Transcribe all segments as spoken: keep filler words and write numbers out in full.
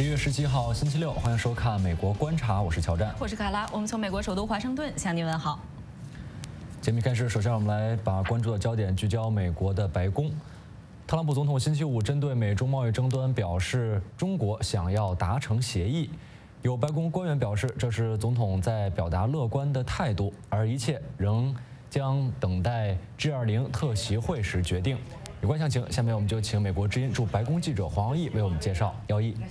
十一月十七号，星期六，欢迎收看《美国观察》，我是乔战， 我是卡拉，我们从美国首都华盛顿向您问好。 节目开始，首先我们来把关注的焦点聚焦美国的白宫。特朗普总统星期五针对美中贸易争端表示，中国想要达成协议。有白宫官员表示，这是总统在表达乐观的态度，而一切仍将等待 G 二十 特席会时决定。有关详情，下面我们就请美国之音驻白宫记者黄耀义为我们介绍。耀义。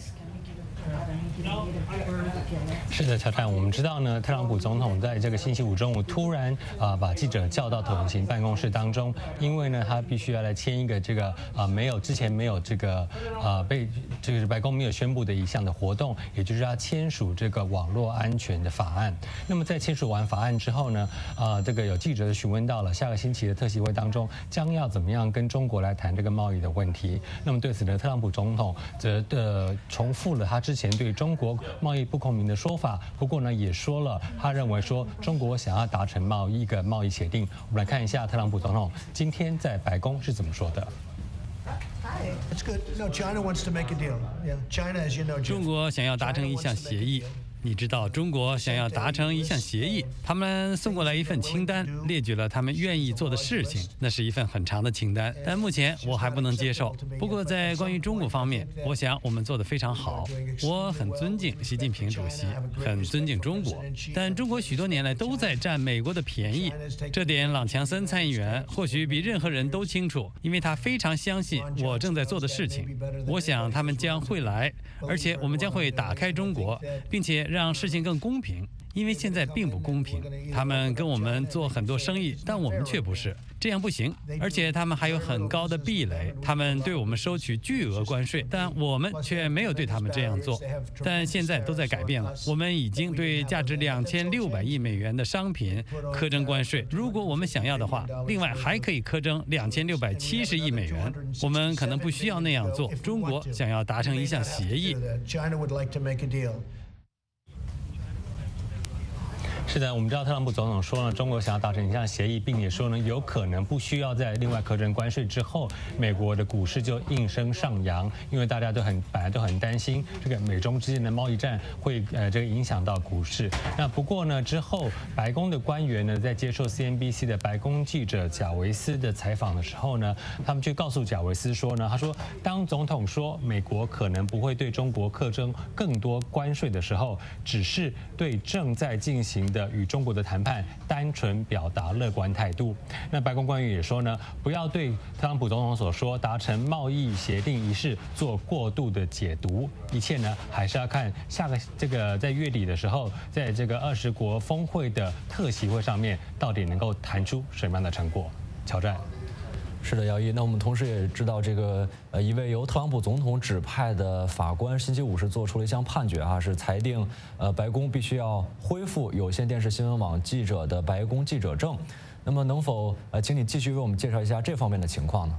是的，乔战，我们知道呢，特朗普总统在这个星期五中午突然啊、呃、把记者叫到统行办公室当中，因为呢他必须要来签一个这个啊、呃、没有之前没有这个啊、呃、被这个白宫没有宣布的一项的活动，也就是要签署这个网络安全的法案。那么在签署完法案之后呢，啊、呃、这个有记者询问到了下个星期的特席会当中将要怎么样跟中国来谈这个贸易的问题。那么对此呢，特朗普总统则的重复了他之前对中国贸易不公平的说法，不过呢，也说了他认为说中国想要达成贸易一个贸易协定。我们来看一下特朗普总统今天在白宫是怎么说的。 中国想要达成一项协议。你知道，中国想要达成一项协议，他们送过来一份清单，列举了他们愿意做的事情。那是一份很长的清单，但目前我还不能接受。不过，在关于中国方面，我想我们做得非常好。我很尊敬习近平主席，很尊敬中国，但中国许多年来都在占美国的便宜。这点朗强森参议员或许比任何人都清楚，因为他非常相信我正在做的事情。我想他们将会来，而且我们将会打开中国，并且让事情更公平，因为现在并不公平。他们跟我们做很多生意，但我们却不是，这样不行。而且他们还有很高的壁垒，他们对我们收取巨额关税，但我们却没有对他们这样做。但现在都在改变了，我们已经对价值两千六百亿美元的商品苛征关税，如果我们想要的话，另外还可以苛征两千六百七十亿美元。我们可能不需要那样做。中国想要达成一项协议。 是的，我们知道特朗普总统说呢，中国想要达成一项协议，并且说呢，有可能不需要在另外苛征关税之后，美国的股市就应声上扬，因为大家都很本来都很担心这个美中之间的贸易战会呃这个影响到股市。那不过呢，之后白宫的官员呢在接受 C N B C 的白宫记者贾维斯的采访的时候呢，他们就告诉贾维斯说呢，他说当总统说美国可能不会对中国课征更多关税的时候，只是对正在进行的与中国的谈判单纯表达乐观态度。那白宫官员也说呢，不要对特朗普总统所说达成贸易协定一事做过度的解读，一切呢还是要看下个这个在月底的时候，在这个二十国峰会的特席会上面，到底能够谈出什么样的成果。乔战。 是的，姚毅。那我们同时也知道，这个呃一位由特朗普总统指派的法官星期五是做出了一项判决哈，是裁定呃白宫必须要恢复有线电视新闻网记者的白宫记者证。那么能否呃请你继续为我们介绍一下这方面的情况呢？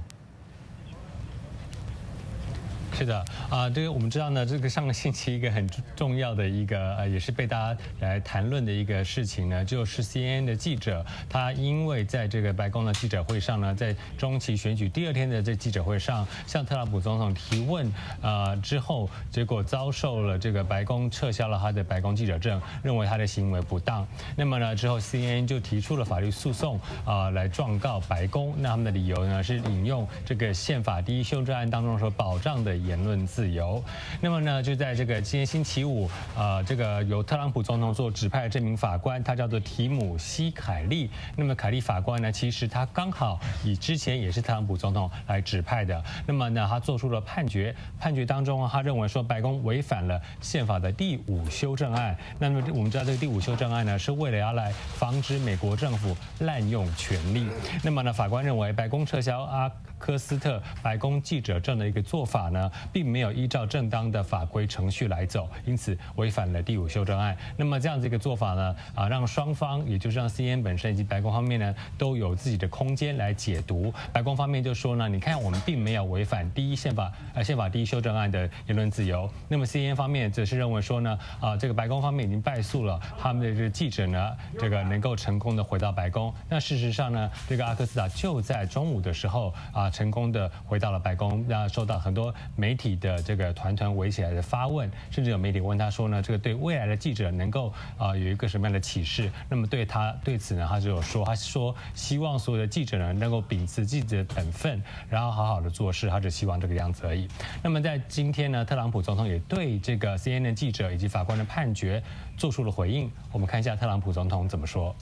是的，啊，这个我们知道呢，这个上个星期一个很重要的一个呃，也是被大家来谈论的一个事情呢，就是 C N N 的记者，他因为在这个白宫的记者会上呢，在中期选举第二天的这记者会上，向特朗普总统提问，呃之后，结果遭受了这个白宫撤销了他的白宫记者证，认为他的行为不当。那么呢，之后 C N N 就提出了法律诉讼，啊、呃，来状告白宫。那他们的理由呢，是引用这个宪法第一修正案当中所保障的言论自由。那么呢，就在这个今天星期五，呃，这个由特朗普总统所指派的这名法官，他叫做提姆西凯利。那么凯利法官呢，其实他刚好以之前也是特朗普总统来指派的。那么呢，他做出了判决，判决当中他认为说白宫违反了宪法的第五修正案。那么我们知道这个第五修正案呢，是为了要来防止美国政府滥用权力。那么呢，法官认为白宫撤销阿科斯特白宫记者证的一个做法呢，并没有依照正当的法规程序来走，因此违反了第五修正案。那么这样子一个做法呢，啊，让双方，也就是让 C N N 本身以及白宫方面呢，都有自己的空间来解读。白宫方面就说呢，你看我们并没有违反第一宪法呃宪法第一修正案的言论自由。那么 C N N 方面则是认为说呢，啊，这个白宫方面已经败诉了，他们的这个记者呢，这个能够成功的回到白宫。那事实上呢，这个阿克斯塔就在中午的时候啊，成功的回到了白宫，那受到很多美媒体的这个团团围起来的发问，甚至有媒体问他说呢，这个对未来的记者能够啊、呃、有一个什么样的启示？那么对他对此呢，他就有说，他说希望所有的记者呢能够秉持记者的本分，然后好好的做事，他只希望这个样子而已。那么在今天呢，特朗普总统也对这个 C N N 记者以及法官的判决做出了回应。我们看一下特朗普总统怎么说。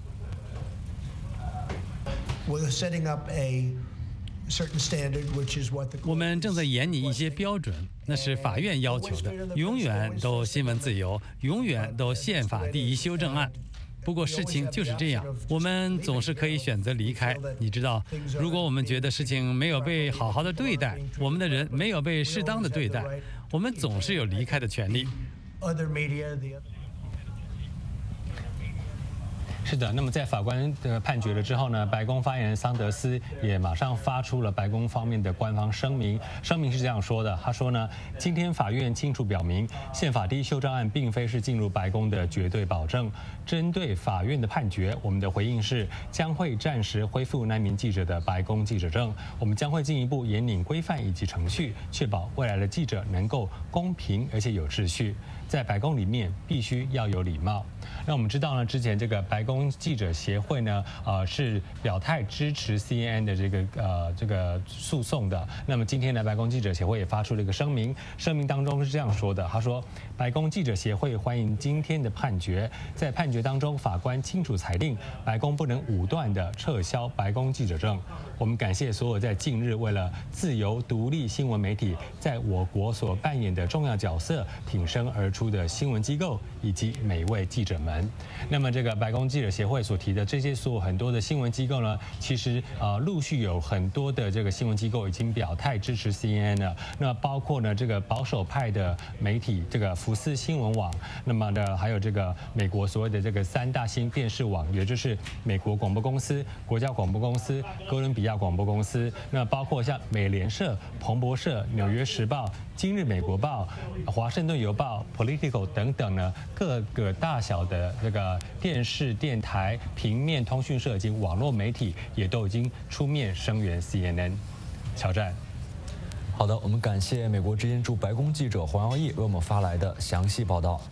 我们正在研拟一些标准，那是法院要求的，永远都新闻自由，永远都宪法第一修正案。不过事情就是这样，我们总是可以选择离开。你知道，如果我们觉得事情没有被好好的对待，我们的人没有被适当的对待，我们总是有离开的权利。 是的，那么在法官的判决了之后呢，白宫发言人桑德斯也马上发出了白宫方面的官方声明。声明是这样说的，他说呢，今天法院清楚表明，宪法第一修正案并非是进入白宫的绝对保证。针对法院的判决，我们的回应是将会暂时恢复那名记者的白宫记者证。我们将会进一步严拧规范以及程序，确保未来的记者能够公平而且有秩序。在白宫里面必须要有礼貌。那我们知道呢，之前这个白宫记者协会呢，呃，是表态支持 C N N 的这个呃这个诉讼的。那么今天呢，白宫记者协会也发出了一个声明，声明当中是这样说的，他说，白宫记者协会欢迎今天的判决，在判决当中，法官清楚裁定，白宫不能武断地撤销白宫记者证。我们感谢所有在近日为了自由独立新闻媒体在我国所扮演的重要角色挺身而出的新闻机构以及每位记者们。那么这个白宫记者协会所提的这些所有很多的新闻机构呢，其实呃陆续有很多的这个新闻机构已经表态支持 C N N 了。那包括呢这个保守派的媒体这个福斯新闻网，那么呢还有这个美国所谓的这个三大新电视网，也就是美国广播公司、国家广播公司、哥伦比亚广播公司。那包括像美联社、彭博社、纽约时报、今日美国报、华盛顿邮报、Politico 等等呢，各个大小的这个电视、电台、平面通讯社以及网络媒体也都已经出面声援 C N N。乔战。 好的，我们感谢美国之音驻白宫记者黄耀义为我们发来的详细报道。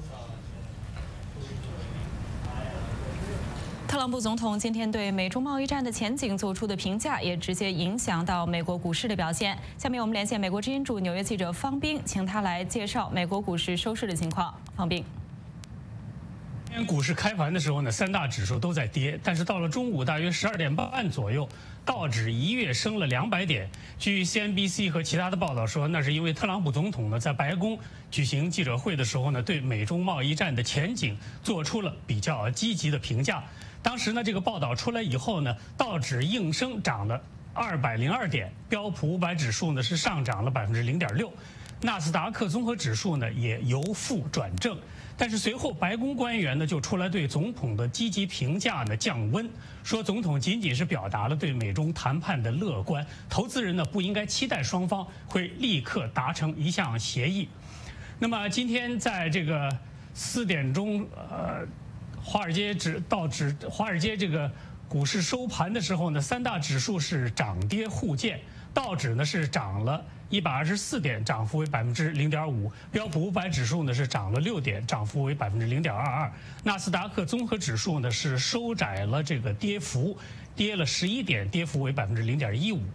特朗普总统今天对美中贸易战的前景做出的评价，也直接影响到美国股市的表现。下面我们连线美国之音驻纽约记者方斌，请他来介绍美国股市收市的情况。方斌。 今天股市开盘的时候呢，三大指数都在跌，但是到了中午大约十二点半左右，道指一跃升了两百点。据 C N B C 和其他的报道说，那是因为特朗普总统呢在白宫举行记者会的时候呢，对美中贸易战的前景做出了比较积极的评价。当时呢，这个报道出来以后呢，道指应声涨了二百零二点，标普五百指数呢是上涨了百分之零点六，纳斯达克综合指数呢也由负转正。但是随后，白宫官员呢就出来对总统的积极评价呢降温，说总统仅仅是表达了对美中谈判的乐观，投资人呢不应该期待双方会立刻达成一项协议。那么今天在这个四点钟，呃，华尔街指道指华尔街这个股市收盘的时候呢，三大指数是涨跌互见，道指呢是涨了一百二十四点，涨幅为百分之零点五；标普五百指数呢是涨了六点，涨幅为百分之零点二二；纳斯达克综合指数呢是收窄了这个跌幅，跌了十一点，跌幅为百分之零点一五。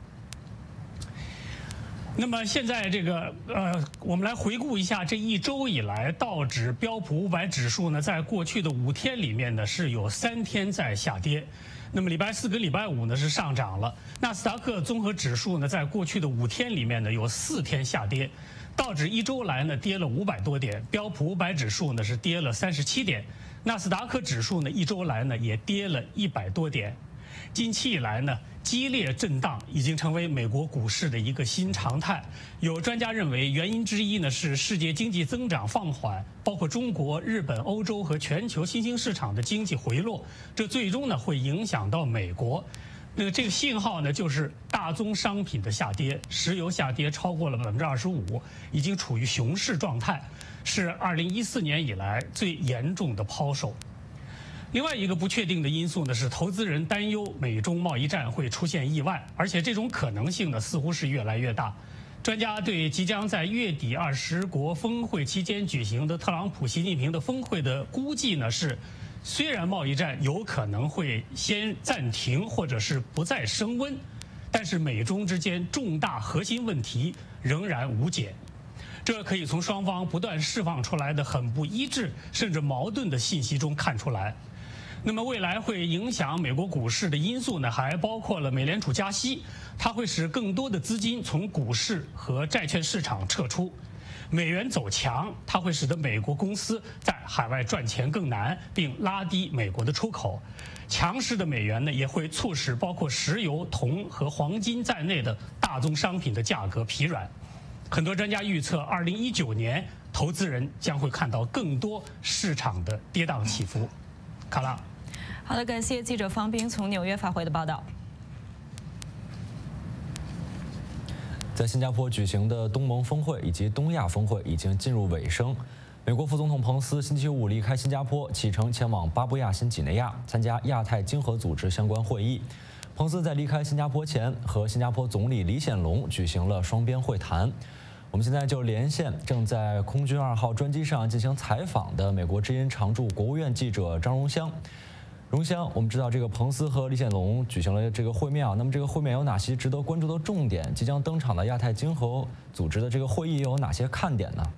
那么现在这个呃，我们来回顾一下这一周以来，道指、标普五百指数呢，在过去的五天里面呢，是有三天在下跌。那么礼拜四跟礼拜五呢是上涨了。纳斯达克综合指数呢，在过去的五天里面呢，有四天下跌。道指一周来呢跌了五百多点，标普五百指数呢是跌了三十七点，纳斯达克指数呢一周来呢也跌了一百多点。近期以来呢，激烈震荡已经成为美国股市的一个新常态。有专家认为，原因之一呢是世界经济增长放缓，包括中国、日本、欧洲和全球新兴市场的经济回落，这最终呢会影响到美国。那个这个信号呢，就是大宗商品的下跌，石油下跌超过了百分之二十五，已经处于熊市状态，是二零一四年以来最严重的抛售。另外一个不确定的因素呢，是投资人担忧美中贸易战会出现意外，而且这种可能性呢似乎是越来越大。 专家对即将在月底二十国峰会期间举行的特朗普、习近平的峰会的估计呢是，虽然贸易战有可能会先暂停或者是不再升温，但是美中之间重大核心问题仍然无解。这可以从双方不断释放出来的很不一致甚至矛盾的信息中看出来。那么未来会影响美国股市的因素呢，还包括了美联储加息，它会使更多的资金从股市和债券市场撤出；美元走强，它会使得美国公司在海外赚钱更难，并拉低美国的出口。强势的美元呢，也会促使包括石油、铜和黄金在内的大宗商品的价格疲软。很多专家预测，二零一九年投资人将会看到更多市场的跌宕起伏。卡拉， 好的，感谢记者方斌从纽约发回的报道。 在新加坡举行的东盟峰会以及东亚峰会已经进入尾声。美国副总统彭斯星期五离开新加坡，启程前往巴布亚新几内亚参加亚太经合组织相关会议。彭斯在离开新加坡前，和新加坡总理李显龙举行了双边会谈。我们现在就连线正在空军二号专机上进行采访的美国之音常驻国务院记者张荣香。荣香，我们知道这个彭斯和李显龙举行了这个会面啊，那么这个会面有哪些值得关注的重点？即将登场的亚太经合组织的这个会议又有哪些看点呢？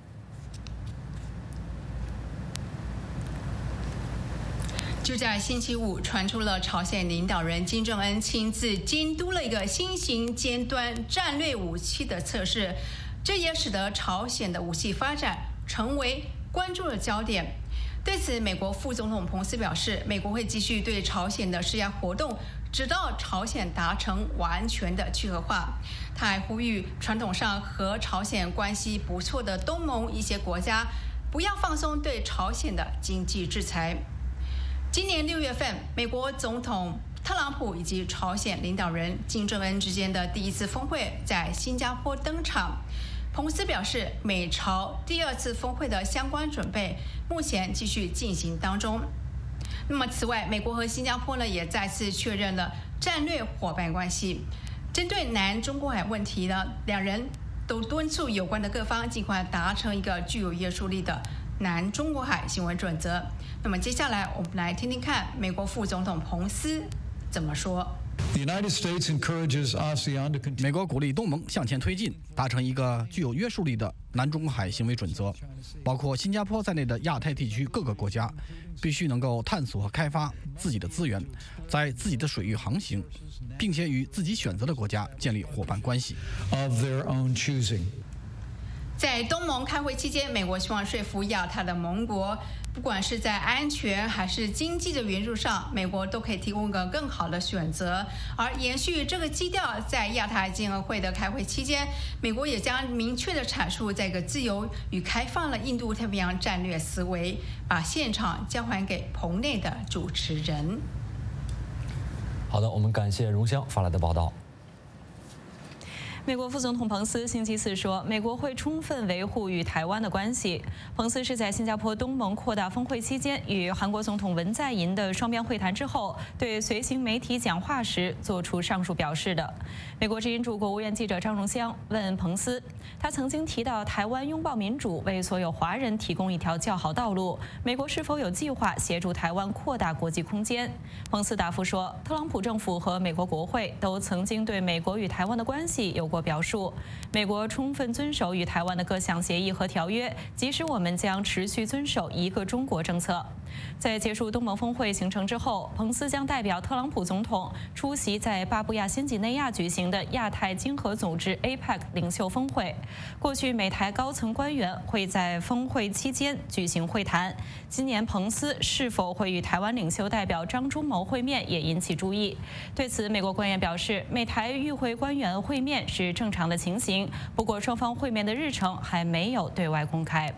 就在星期五，传出了朝鲜领导人金正恩亲自监督了一个新型尖端战略武器的测试，这也使得朝鲜的武器发展成为关注的焦点。对此，美国副总统彭斯表示，美国会继续对朝鲜的施压活动，直到朝鲜达成完全的去核化。他还呼吁传统上和朝鲜关系不错的东盟一些国家，不要放松对朝鲜的经济制裁。今年六月份，美国总统特朗普以及朝鲜领导人金正恩之间的第一次峰会在新加坡登场。彭斯表示，美朝第二次峰会的相关准备目前继续进行当中。那么，此外，美国和新加坡呢也再次确认了战略伙伴关系。针对南中国海问题呢，两人都敦促有关的各方尽快达成一个具有约束力的南中国海行为准则。那么接下来我们来听听看美国副总统彭斯怎么说。 美国鼓励东盟向前推进，达成一个具有约束力的南中国海行为准则，包括新加坡在内的亚太地区各个国家必须能够探索和开发自己的资源，在自己的水域航行，并且与自己选择的国家建立伙伴关系。 在东盟开会期间，美国希望说服亚太的盟国，不管是在安全还是经济的援助上，美国都可以提供一个更好的选择。而延续这个基调，在亚太经合会的开会期间，美国也将明确的阐述这个自由与开放的印度太平洋战略思维，把现场交还给棚内的主持人。 好的，我们感谢荣香发来的报道。 美国副总统彭斯星期四说，美国会充分维护与台湾的关系。彭斯是在新加坡东盟扩大峰会期间与韩国总统文在寅的双边会谈之后，对随行媒体讲话时做出上述表示的。美国之音驻国务院记者张荣香问彭斯，他曾经提到台湾拥抱民主，为所有华人提供一条较好道路，美国是否有计划协助台湾扩大国际空间？彭斯答复说，特朗普政府和美国国会都曾经对美国与台湾的关系有过表述，美国充分遵守与台湾的各项协议和条约，即使我们将持续遵守一个中国政策。在结束东盟峰会行程之后，彭斯将代表特朗普总统出席在巴布亚新几内亚举行的亚太经合组织 A P E C 领袖峰会。过去美台高层官员会在峰会期间举行会谈，今年彭斯是否会与台湾领袖代表张忠谋会面也引起注意。对此，美国官员表示，美台与会官员会面是正常的情形，不过双方会面的日程还没有对外公开。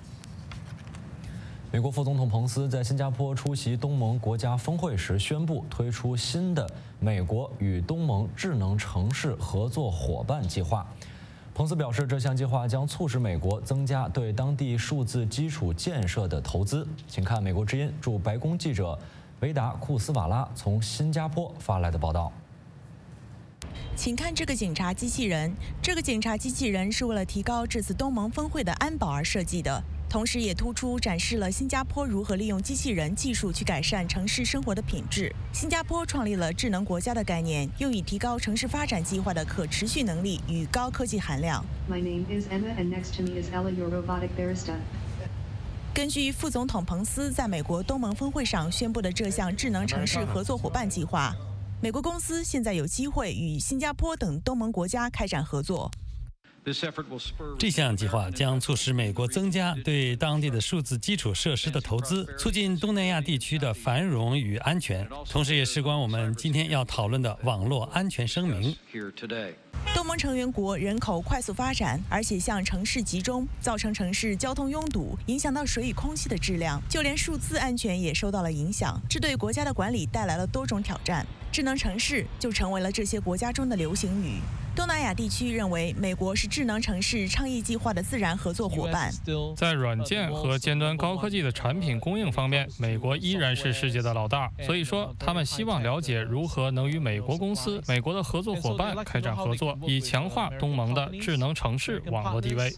美国副总统彭斯在新加坡出席东盟国家峰会时宣布推出新的美国与东盟智能城市合作伙伴计划。彭斯表示，这项计划将促使美国增加对当地数字基础建设的投资。请看美国之音驻白宫记者维达库斯瓦拉从新加坡发来的报道。 请看这个警察机器人。这个警察机器人是为了提高这次东盟峰会的安保而设计的，同时也突出展示了新加坡如何利用机器人技术去改善城市生活的品质。新加坡创立了智能国家的概念，用以提高城市发展计划的可持续能力与高科技含量。My name is Emma, and next to me is Ella, your robotic barista. 根据副总统彭斯在美国东盟峰会上宣布的这项智能城市合作伙伴计划，美国公司现在有机会与新加坡等东盟国家开展合作。 这项计划将促使美国增加对当地的数字基础设施的投资，促进东南亚地区的繁荣与安全，同时也事关我们今天要讨论的网络安全声明。 东盟成员国人口快速发展，而且向城市集中，造成城市交通拥堵，影响到水与空气的质量，就连数字安全也受到了影响，这对国家的管理带来了多种挑战。智能城市就成为了这些国家中的流行语。东南亚地区认为美国是智能城市倡议计划的自然合作伙伴。 在软件和尖端高科技的产品供应方面，美国依然是世界的老大。所以说，他们希望了解如何能与美国公司、美国的合作伙伴开展合作，以强化东盟的智能城市网络地位。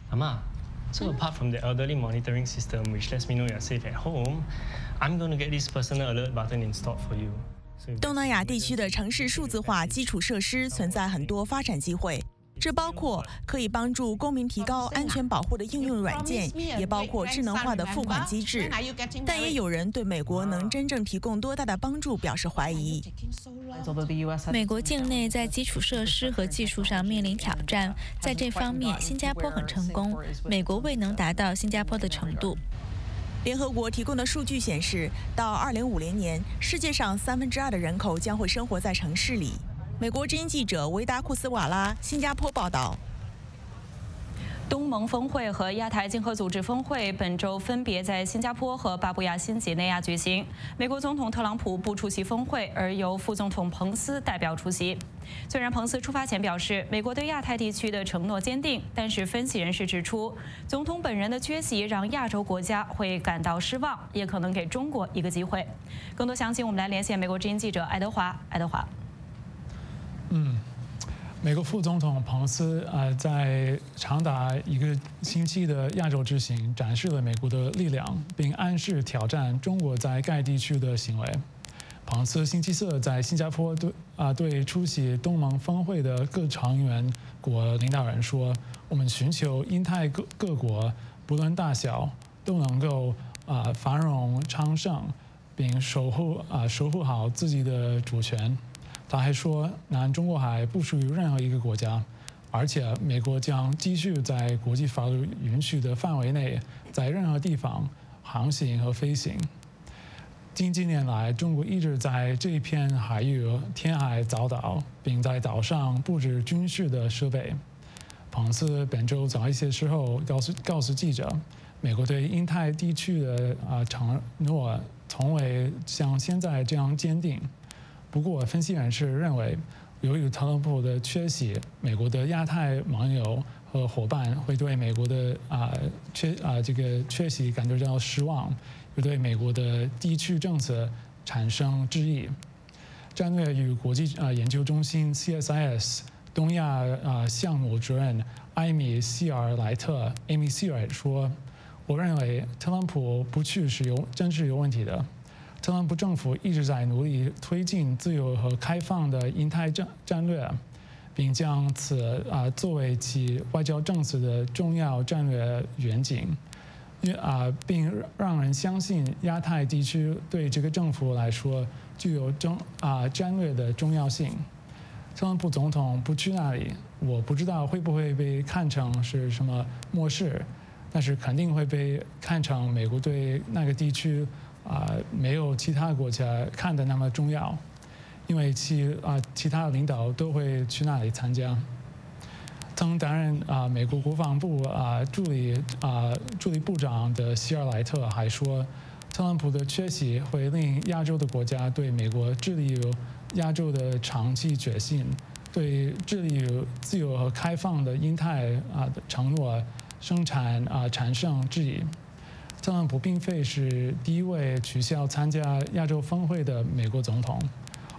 So apart from the elderly monitoring system, which lets me know you're safe at home, I'm going to get this personal alert button installed for you. 东南亚地区的城市数字化基础设施存在很多发展机会，这包括可以帮助公民提高安全保护的应用软件，也包括智能化的付款机制。但也有人对美国能真正提供多大的帮助表示怀疑。 美国境内在基础设施和技术上面临挑战，在这方面新加坡很成功，美国未能达到新加坡的程度。 联合国提供的数据显示，到二零五零年，世界上三分之二的人口将会生活在城市里。美国之音记者维达库斯瓦拉，新加坡报道。 东盟峰会和亚太经合组织峰会本周分别在新加坡和巴布亚新几内亚举行。美国总统特朗普不出席峰会，而由副总统彭斯代表出席。虽然彭斯出发前表示美国对亚太地区的承诺坚定，但是分析人士指出，总统本人的缺席让亚洲国家会感到失望，也可能给中国一个机会。更多详情，我们来连线美国之音记者爱德华。爱德华， 嗯。美国副总统彭斯呃，在长达一个星期的亚洲之行，展示了美国的力量，并暗示挑战中国在该地区的行为。彭斯星期四在新加坡对啊对出席东盟峰会的各成员国领导人说：“我们寻求印太各各国不论大小都能够啊繁荣昌盛，并守护啊守护好自己的主权。”他还说，南中国海不属于任何一个国家，而且美国将继续在国际法律允许的范围内，在任何地方航行和飞行。近几年来，中国一直在这一片海域填海造岛，并在岛上布置军事的设备。彭斯本周早一些时候告诉告诉记者，美国对印太地区的啊承诺从未像现在这样坚定。不过，分析人士认为，由于特朗普的缺席，美国的亚太盟友和伙伴会对美国的啊缺啊这个缺席感觉到失望，又对美国的地区政策产生质疑。战略与国际啊研究中心 C S I S 东亚啊项目主任艾米希尔莱特 Amy Sear 说：“我认为特朗普不去是有真是有问题的。”特朗普政府一直在努力推进自由和开放的印太战战略，并将此啊作为其外交政策的重要战略远景，啊，并让人相信亚太地区对这个政府来说具有争啊战略的重要性。特朗普总统不去那里，我不知道会不会被看成是什么漠视，但是肯定会被看成美国对那个地区。啊、呃，没有其他国家看得那么重要，因为其啊、呃、其他领导都会去那里参加。曾担任啊、呃、美国国防部啊、呃、助理啊、呃、助理部长的希尔莱特还说，特朗普的缺席会令亚洲的国家对美国致力于亚洲的长期决心，对致力于自由和开放的印太啊、呃、的承诺生产啊、呃、产生质疑。特朗普并非是第一位取消参加亚洲峰会的美国总统。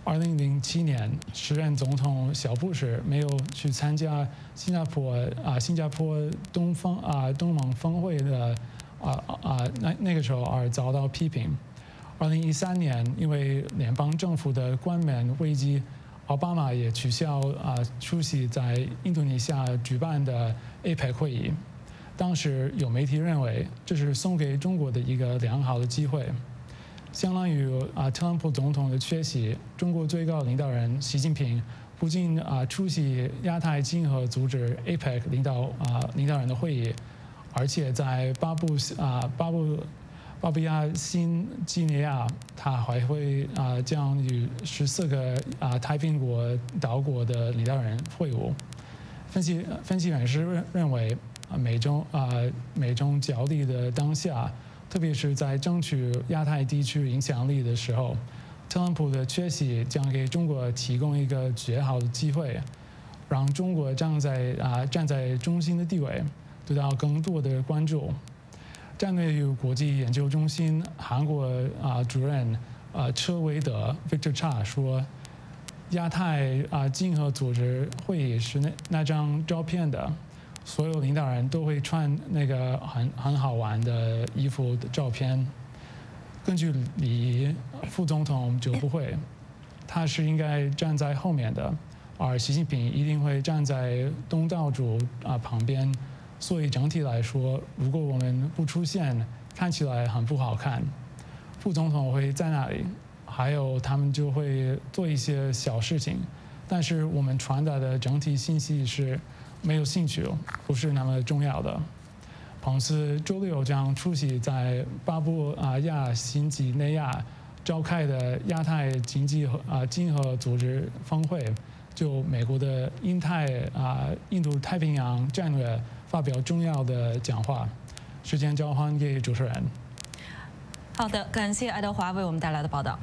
二零零七年，时任总统小布什没有去参加新加坡啊新加坡东方啊东盟峰会的啊啊那那个时候而遭到批评。二零一三年，因为联邦政府的冠冕危机，奥巴马也取消啊出席在印度尼西亚举办的 A P E C 会议。当时有媒体认为这是送给中国的一个良好的机会。相当于啊，特朗普总统的缺席，中国最高领导人习近平不仅啊出席亚太经合组织 A P E C 领导啊领导人的会议，而且在巴布啊巴布巴布亚新几内亚，他还会啊将与十四个啊太平洋国岛国的领导人会晤。分析分析人士认认为，啊美中啊美中角力的当下。特别是在争取亚太地区影响力的时候，特朗普的缺席将给中国提供一个绝好的机会，让中国站在啊站在中心的地位，得到更多的关注。战略与国际研究中心韩国啊主任啊车维德 Victor Cha 说，亚太啊经合组织会议是那那张照片的。所有领导人都会穿那个很很好玩的衣服的照片。根据礼仪，副总统就不会，他是应该站在后面的，而习近平一定会站在东道主啊旁边。所以整体来说，如果我们不出现，看起来很不好看。副总统会在那里，还有他们就会做一些小事情，但是我们传达的整体信息是。没有兴趣，不是那么重要的。彭斯周六将出席在巴布亚新几内亚召开的亚太经济和啊经合组织峰会，就美国的印太啊印度太平洋战略发表重要的讲话。时间交还给主持人。 好的，感谢爱德华为我们带来的报道。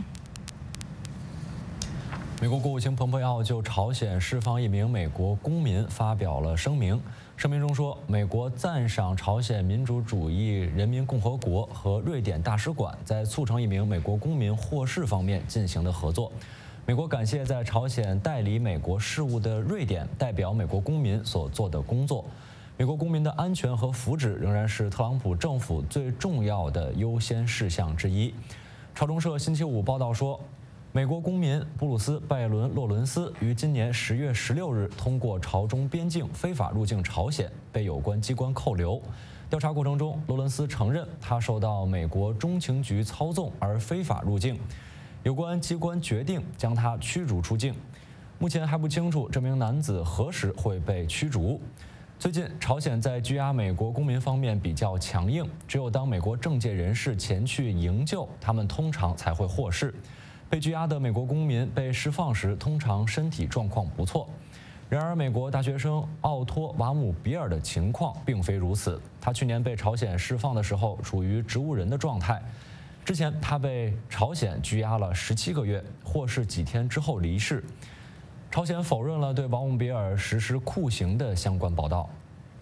美国国务卿蓬佩奥就朝鲜释放一名美国公民发表了声明。声明中说，美国赞赏朝鲜民主主义人民共和国和瑞典大使馆在促成一名美国公民获释方面进行的合作。美国感谢在朝鲜代理美国事务的瑞典代表美国公民所做的工作。美国公民的安全和福祉仍然是特朗普政府最重要的优先事项之一。朝中社星期五报道说，美国公民布鲁斯·拜伦·洛伦斯于今年十月十六日通过朝中边境非法入境朝鲜，被有关机关扣留。调查过程中，罗伦斯承认他受到美国中情局操纵而非法入境，有关机关决定将他驱逐出境。目前还不清楚这名男子何时会被驱逐。最近，朝鲜在拘押美国公民方面比较强硬，只有当美国政界人士前去营救，他们通常才会获释。被拘押的美国公民被释放时，通常身体状况不错。然而，美国大学生奥托·瓦姆比尔的情况并非如此。他去年被朝鲜释放的时候，处于植物人的状态。之前，他被朝鲜拘押了十七个月，获释几天之后离世。朝鲜否认了对瓦姆比尔实施酷刑的相关报道。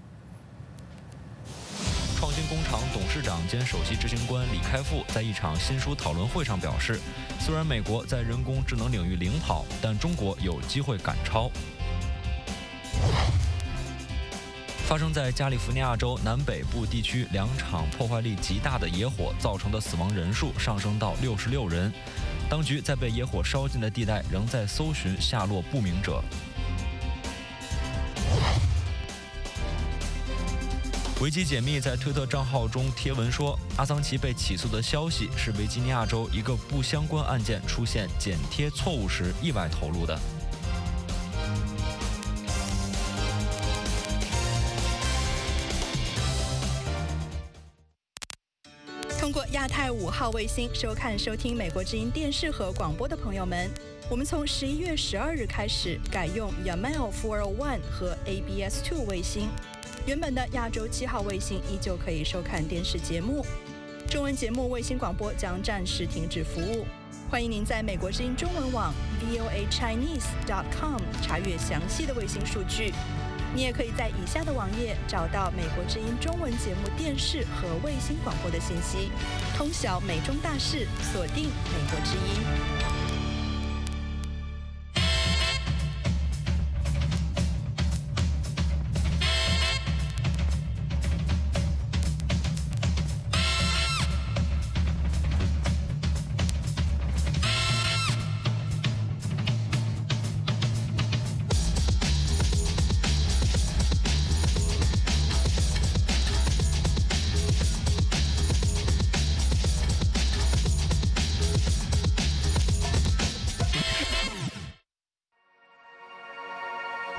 创新工厂董事长兼首席执行官李开复在一场新书讨论会上表示，虽然美国在人工智能领域领跑，但中国有机会赶超。发生在加利福尼亚州南北部地区两场破坏力极大的野火造成的死亡人数上升到六十六人，当局在被野火烧尽的地带仍在搜寻下落不明者。维基解密在推特账号中贴文说，阿桑奇被起诉的消息是维吉尼亚州一个不相关案件出现剪贴错误时意外透露的。 通过亚太五号卫星收看、收听美国之音电视和广播的朋友们，我们从十一月十二日开始改用 Yamal 四零一和 A B S 二卫星。原本的亚洲七号卫星依旧可以收看电视节目，中文节目卫星广播将暂时停止服务。欢迎您在美国之音中文网 v o a chinese dot com 查阅详细的卫星数据。你也可以在以下的网页找到美国之音中文节目电视和卫星广播的信息。通晓美中大事，锁定美国之音。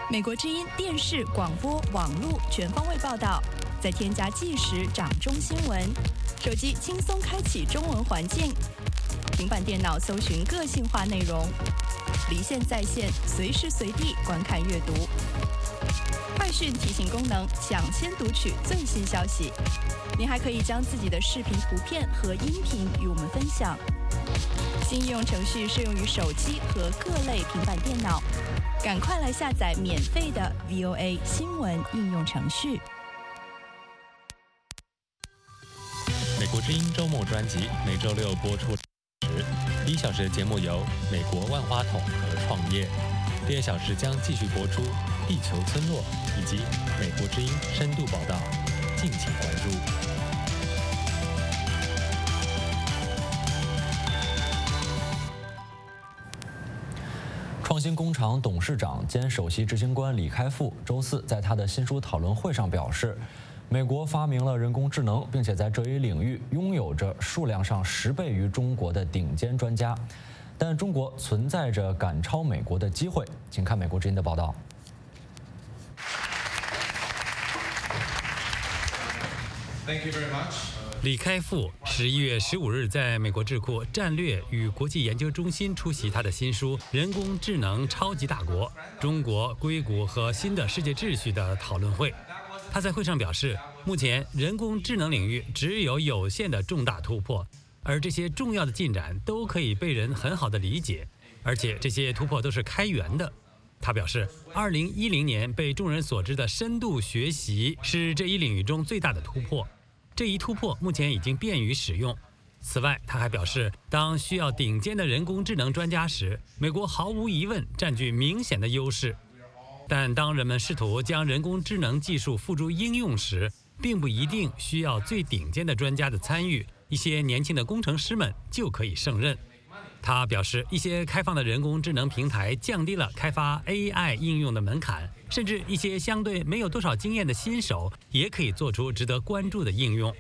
美国之音电视、广播、网络全方位报道，再添加即时掌中新闻，手机轻松开启中文环境，平板电脑搜寻个性化内容，离线在线，随时随地观看阅读。快讯提醒功能，抢先读取最新消息。您还可以将自己的视频、图片和音频与我们分享。新应用程序适用于手机和各类平板电脑，赶快来下载免费的 V O A 新闻应用程序。 美国之音周末专辑每周六播出时，第一小时的节目由美国万花筒和创业，第二小时将继续播出地球村落以及美国之音深度报道，敬请关注。 创新工厂董事长兼首席执行官李开复周四在他的新书讨论会上表示，美国发明了人工智能，并且在这一领域拥有着数量上十倍于中国的顶尖专家，但中国存在着赶超美国的机会。请看美国之音的报道。 Thank you very much. 李开复十一月十五日在美国智库战略与国际研究中心出席他的新书《人工智能超级大国：中国、硅谷和新的世界秩序》的讨论会。他在会上表示，目前人工智能领域只有有限的重大突破，而这些重要的进展都可以被人很好的理解，而且这些突破都是开源的。他表示，二零一零年被众人所知的深度学习是这一领域中最大的突破。这一突破目前已经便于使用。此外，他还表示，当需要顶尖的人工智能专家时，美国毫无疑问占据明显的优势。但当人们试图将人工智能技术付诸应用时，并不一定需要最顶尖的专家的参与，一些年轻的工程师们就可以胜任。他表示，一些开放的人工智能平台降低了开发 A I 应用的门槛，甚至一些相对没有多少经验的新手也可以做出值得关注的应用。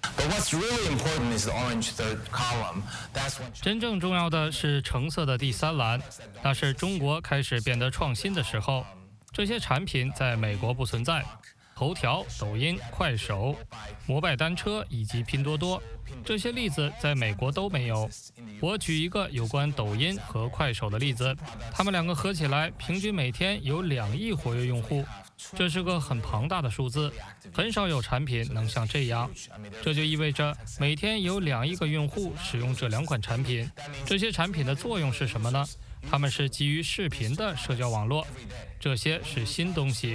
真正重要的是橙色的第三栏，那是中国开始变得创新的时候。这些产品在美国不存在，头条、抖音、快手、摩拜单车以及拼多多，这些例子在美国都没有。我举一个有关抖音和快手的例子，他们两个合起来平均每天有两亿活跃用户，这是个很庞大的数字，很少有产品能像这样。这就意味着每天有两亿个用户使用这两款产品。这些产品的作用是什么呢？它们是基于视频的社交网络，这些是新东西。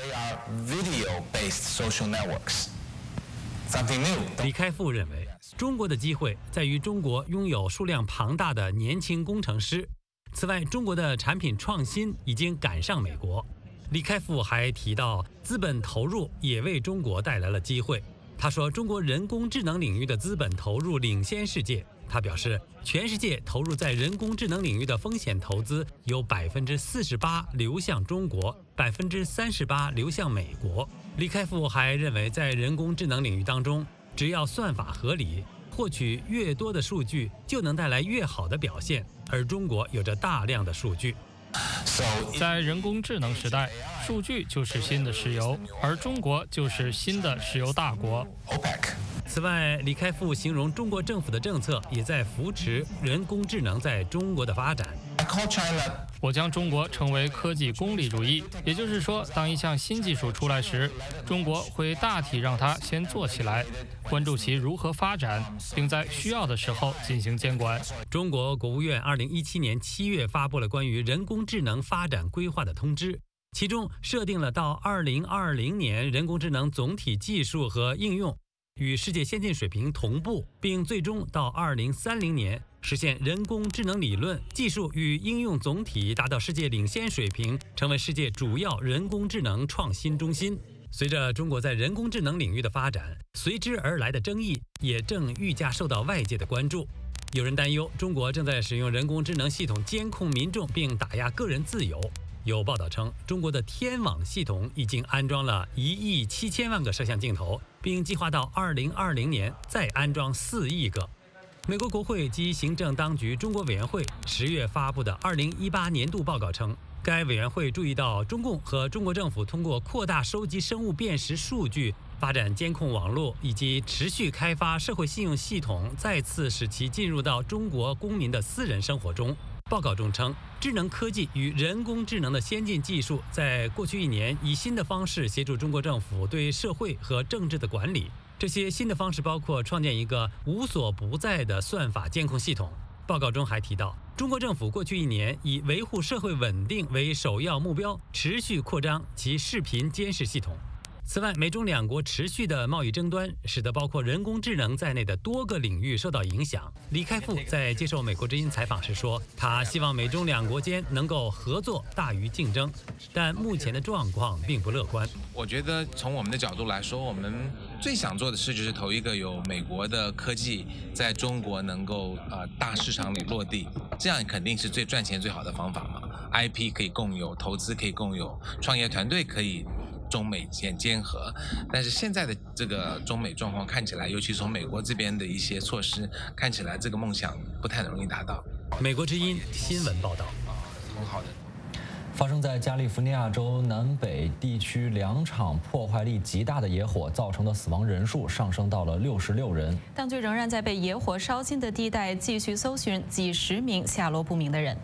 李开复认为，中国的机会在于中国拥有数量庞大的年轻工程师。此外，中国的产品创新已经赶上美国。李开复还提到，资本投入也为中国带来了机会。他说，中国人工智能领域的资本投入领先世界。他表示，全世界投入在人工智能领域的风险投资有百分之四十八流向中国，百分之三十八流向美国。李开复还认为，在人工智能领域当中，只要算法合理，获取越多的数据就能带来越好的表现，而中国有着大量的数据。 在人工智能时代，数据就是新的石油，而中国就是新的石油大国。 此外，李开复形容中国政府的政策也在扶持人工智能在中国的发展。 我将中国称为科技功利主义，也就是说，当一项新技术出来时，中国会大体让它先做起来，关注其如何发展，并在需要的时候进行监管。 中国国务院二零一七年七月发布了关于人工智能发展规划的通知，其中设定了到二零二零年人工智能总体技术和应用与世界先进水平同步，并最终到二零三零年实现人工智能理论技术与应用总体达到世界领先水平，成为世界主要人工智能创新中心。随着中国在人工智能领域的发展，随之而来的争议也正愈加受到外界的关注。有人担忧中国正在使用人工智能系统监控民众并打压个人自由。有报道称，中国的天网系统已经安装了一亿七千万个摄像镜头，并计划到二零二零年再安装四亿个。美国国会及行政当局中国委员会十月发布的二零一八年度报告称， 该委员会注意到，中共和中国政府通过扩大收集生物辨识数据、发展监控网络以及持续开发社会信用系统，再次使其进入到中国公民的私人生活中。报告中称，智能科技与人工智能的先进技术在过去一年以新的方式协助中国政府对社会和政治的管理。这些新的方式包括创建一个无所不在的算法监控系统。报告中还提到，中国政府过去一年以维护社会稳定为首要目标，持续扩张其视频监视系统。此外，美中两国持续的贸易争端，使得包括人工智能在内的多个领域受到影响。李开复在接受美国之音采访时说，他希望美中两国间能够合作大于竞争，但目前的状况并不乐观。 我觉得从我们的角度来说，我们最想做的事就是投一个有美国的科技在中国能够呃大市场里落地，这样肯定是最赚钱最好的方法嘛。I P 可以共有，投资可以共有，创业团队可以中美间结合，但是现在的这个中美状况看起来，尤其从美国这边的一些措施看起来，这个梦想不太容易达到。 美国之音新闻报道。 很好的。 发生在加利福尼亚州南北地区两场破坏力极大的野火造成的死亡人数上升到了六十六人。 当局仍然在被野火烧尽的地带继续搜寻几十名下落不明的人。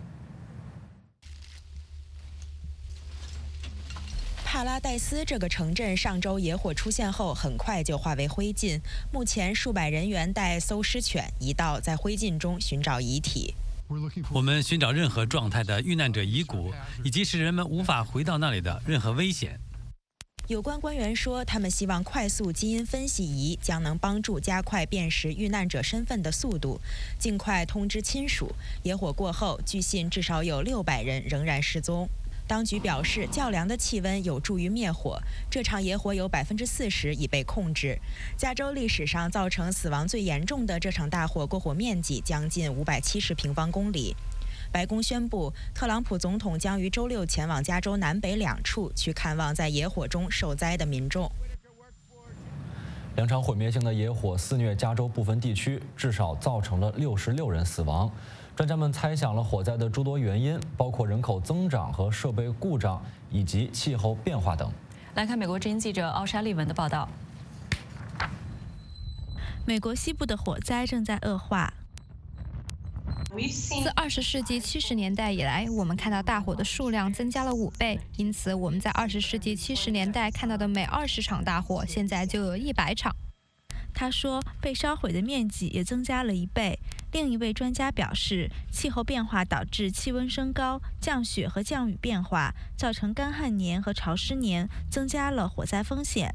帕拉戴斯这个城镇上周野火出现后，很快就化为灰烬。目前，数百人员带搜尸犬一道在灰烬中寻找遗体。 我们寻找任何状态的遇难者遗骨，以及使人们无法回到那里的任何危险。 有关官员说，他们希望快速基因分析仪将能帮助加快辨识遇难者身份的速度，尽快通知亲属。野火过后，据信至少有六百人仍然失踪。当局表示，较凉的气温有助于灭火。这场野火有百分之四十已被控制。加州历史上造成死亡最严重的这场大火过火面积将近五百七十平方公里。白宫宣布，特朗普总统将于周六前往加州南北两处去看望在野火中受灾的民众。 两场毁灭性的野火肆虐加州部分地区，至少造成了六十六人死亡。专家们猜想了火灾的诸多原因，包括人口增长和设备故障，以及气候变化等。 来看美国之音记者奥莎利文的报道。 美国西部的火灾正在恶化。自二十世纪七十年代以来，我们看到大火的数量增加了五倍，因此我们在二十世纪七十年代看到的每二十场大火，现在就有一百场。他说，被烧毁的面积也增加了一倍。另一位专家表示，气候变化导致气温升高，降雪和降雨变化，造成干旱年和潮湿年，增加了火灾风险。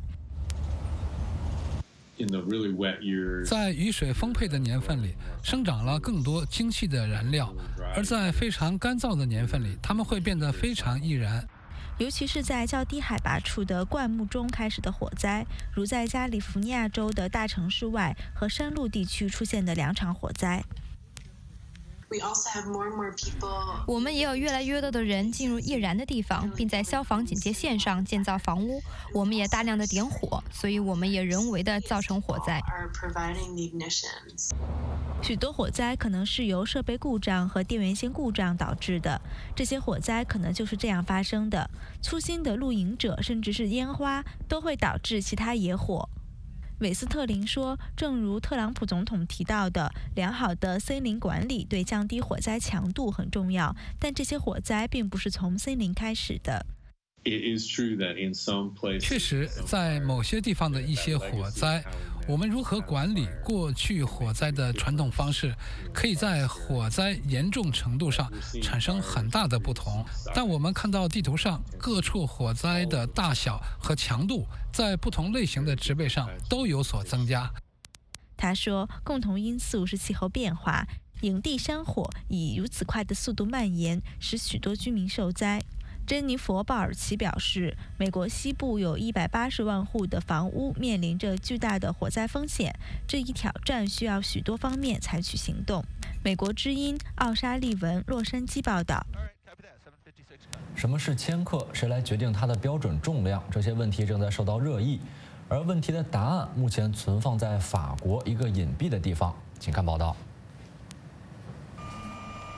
在雨水丰沛的年份里，生长了更多氢气的燃料，而在非常干燥的年份里，它们会变得非常易燃。 尤其是在较低海拔处的灌木中开始的火灾，如在加利福尼亚州的大城市外和山路地区出现的两场火灾。我们也有越来越多的人进入易燃的地方，并在消防警戒线上建造房屋。我们也大量的点火，所以我们也人为的造成火灾。许多火灾可能是由设备故障和电源线故障导致的，这些火灾可能就是这样发生的。粗心的露营者甚至是烟花都会导致其他野火。韦斯特林说，正如特朗普总统提到的，良好的森林管理对降低火灾强度很重要，但这些火灾并不是从森林开始的。 确实，在某些地方的一些火灾，我们如何管理过去火灾的传统方式，可以在火灾严重程度上产生很大的不同。但我们看到地图上各处火灾的大小和强度，在不同类型的植被上都有所增加。 他说，共同因素是气候变化，营地山火以如此快的速度蔓延，使许多居民受灾。珍妮佛·鲍尔奇表示，美国西部有一百八十万户的房屋面临着巨大的火灾风险，这一挑战需要许多方面采取行动。美国之音奥莎利文，洛杉矶报道。 什么是千克？谁来决定它的标准重量？这些问题正在受到热议，而问题的答案目前存放在法国一个隐蔽的地方。请看报道。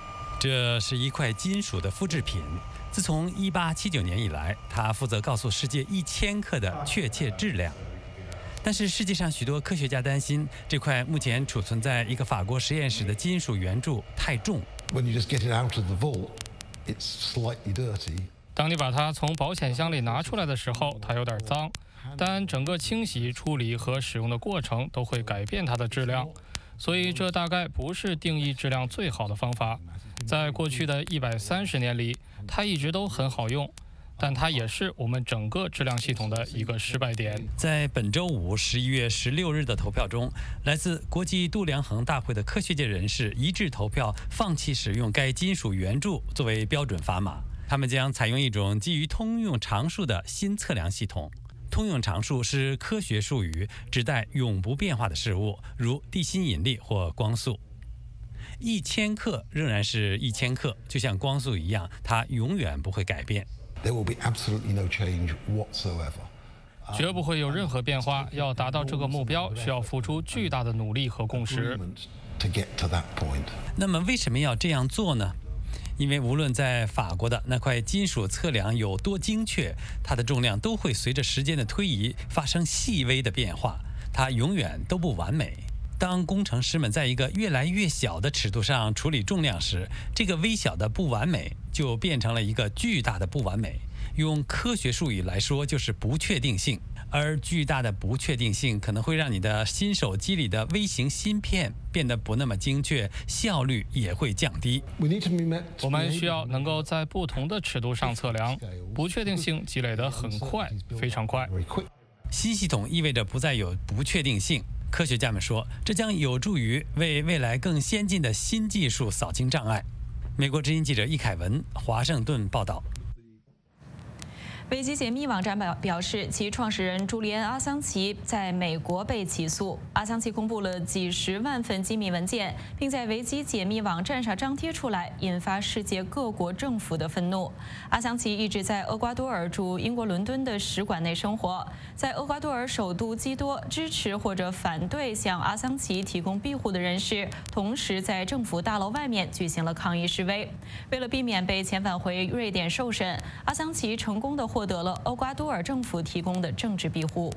这是一块金属的复制品。自从一八七九年以来，它负责告诉世界一千克的确切质量。但是世界上许多科学家担心，这块目前储存在一个法国实验室的金属圆柱太重。 When you just get it out of the vault, it's slightly dirty. 当你把它从保险箱里拿出来的时候，它有点脏，但整个清洗、处理和使用的过程都会改变它的质量，所以这大概不是定义质量最好的方法。在过去的一百三十年里，它一直都很好用。但它也是我们整个质量系统的一个失败点。 在本周五十一月十六日的投票中，来自国际度量衡大会的科学界人士一致投票放弃使用该金属圆柱作为标准砝码，他们将采用一种基于通用常数的新测量系统。通用常数是科学术语，指代永不变化的事物，如地心引力或光速。一千克仍然是一千克，就像光速一样，它永远不会改变。 There will be absolutely no change whatsoever. 绝不会有任何变化。要达到这个目标，需要付出巨大的努力和共识。 To get to that point. 那么为什么要这样做呢？因为无论在法国的那块金属测量有多精确，它的重量都会随着时间的推移发生细微的变化，它永远都不完美。当工程师们在一个越来越小的尺度上处理重量时，这个微小的不完美就变成了一个巨大的不完美。用科学术语来说，就是不确定性。而巨大的不确定性可能会让你的新手机里的微型芯片变得不那么精确，效率也会降低。 我们需要能够在不同的尺度上测量，不确定性积累得很快，非常快。 新系统意味着不再有不确定性。科学家们说，这将有助于为未来更先进的新技术扫清障碍。美国之音记者易凯文，华盛顿报道。 维基解密网站表表示，其创始人朱利安·阿桑奇在美国被起诉。阿桑奇公布了几十万份机密文件，并在维基解密网站上张贴出来，引发世界各国政府的愤怒。阿桑奇一直在厄瓜多尔驻英国伦敦的使馆内生活，在厄瓜多尔首都基多，支持或者反对向阿桑奇提供庇护的人士，同时在政府大楼外面举行了抗议示威。为了避免被遣返回瑞典受审，阿桑奇成功的获得了厄瓜多尔政府提供的政治庇护。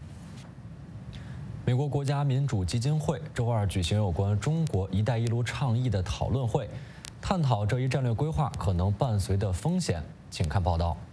美国国家民主基金会周二举行有关中国“一带一路”倡议的讨论会，探讨这一战略规划可能伴随的风险。请看报道。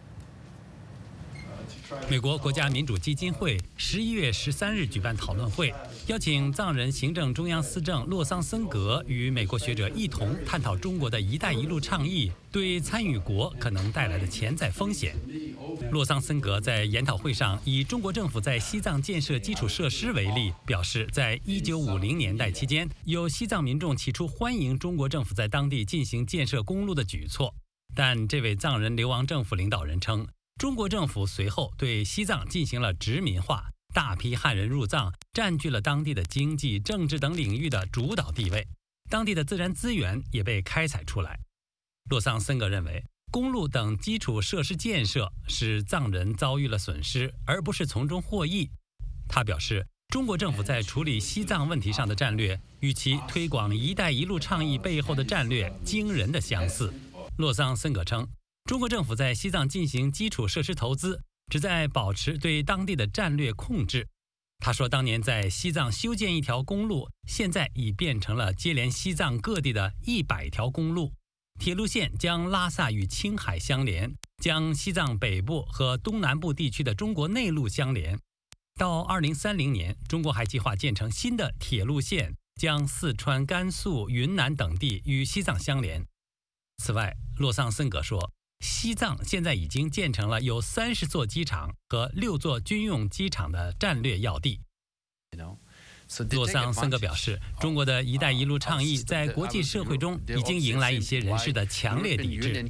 美国国家民主基金会十一月十三日举办讨论会，邀请藏人行政中央司政洛桑森格与美国学者一同探讨中国的一带一路倡议对参与国可能带来的潜在风险。洛桑森格在研讨会上以中国政府在西藏建设基础设施为例，表示在一九五零年代期间，有西藏民众起初欢迎中国政府在当地进行建设公路的举措，但这位藏人流亡政府领导人称，中国政府随后对西藏进行了殖民化，大批汉人入藏，占据了当地的经济、政治等领域的主导地位，当地的自然资源也被开采出来。洛桑森格认为，公路等基础设施建设使藏人遭遇了损失，而不是从中获益。他表示，中国政府在处理西藏问题上的战略，与其推广“一带一路”倡议背后的战略惊人的相似。洛桑森格称，中国政府在西藏进行基础设施投资，旨在保持对当地的战略控制。他说，当年在西藏修建一条公路，现在已变成了接连西藏各地的一百条公路。铁路线将拉萨与青海相连，将西藏北部和东南部地区的中国内陆相连。到二零三零年，中国还计划建成新的铁路线，将四川、甘肃、云南等地与西藏相连。此外，洛桑森格说，西藏现在已经建成了有三十座机场和六座军用机场的战略要地。洛桑森格表示，中国的一带一路倡议在国际社会中已经迎来一些人士的强烈抵制。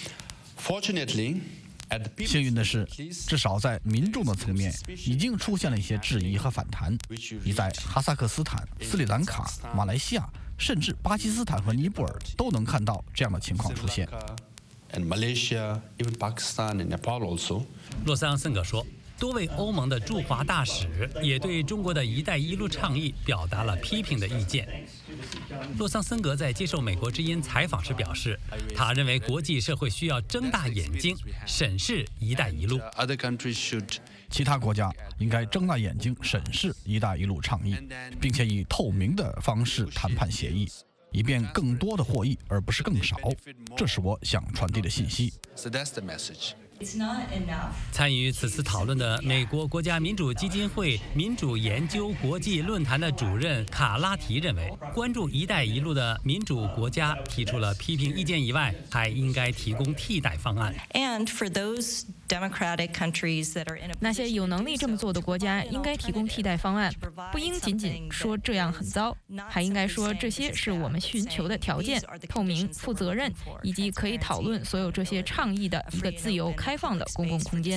幸运的是，至少在民众的层面，已经出现了一些质疑和反弹。你在哈萨克斯坦、斯里兰卡、马来西亚，甚至巴基斯坦和尼泊尔都能看到这样的情况出现。 洛桑森格说，多位欧盟的驻华大使也对中国的一带一路倡议表达了批评的意见。 洛桑森格在接受美国之音采访时表示，他认为国际社会需要睁大眼睛审视“一带一路”。 其他国家应该睁大眼睛审视“一带一路”倡议，并且以透明的方式谈判协议，以便更多的获益，而不是更少。这是我想传递的信息。 参与此次讨论的美国国家民主基金会民主研究国际论坛的主任卡拉提认为，关注“一带一路”的民主国家提出了批评意见以外，还应该提供替代方案。 那些有能力这么做的国家应该提供替代方案，不应仅仅说这样很糟，还应该说这些是我们寻求的条件：透明、负责任，以及可以讨论所有这些倡议的一个自由、开放的公共空间。